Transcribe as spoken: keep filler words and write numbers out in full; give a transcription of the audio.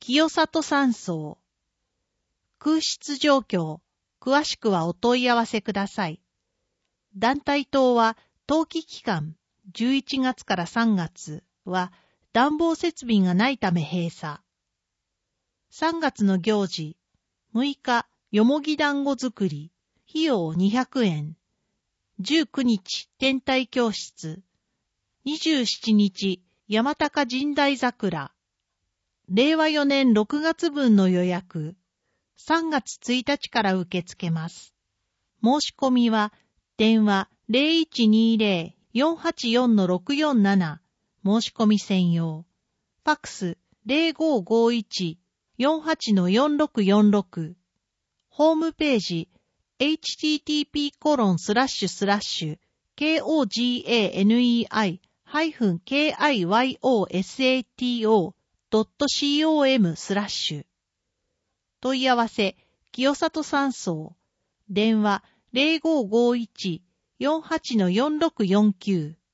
清里山荘。空室状況、詳しくはお問い合わせください。団体棟は、冬季期間じゅういちがつからさんがつは暖房設備がないため閉鎖。さんがつの行事、むいか、よもぎ団子作り、費用にひゃくえん。じゅうくにち、天体教室。にじゅうしちにち、山高神代桜。れいわよねんろくがつぶんの予約。さんがつついたちから受け付けます。申し込みは、電話 ゼロいちにゼロ よんはちよん ろくよんなな、申し込み専用。ファックス ゼロごごいち よんはち よんろくよんろく。ホームページ エイチティーティーピーコロンスラッシュスラッシュ ケーオージーエーエヌイーアイ ハイフン ケーアイワイオーエスエーティーオー ドットコム スラッシュ。問い合わせ、清里山荘。電話 ゼロごごいち よんはち よんろくよんきゅう。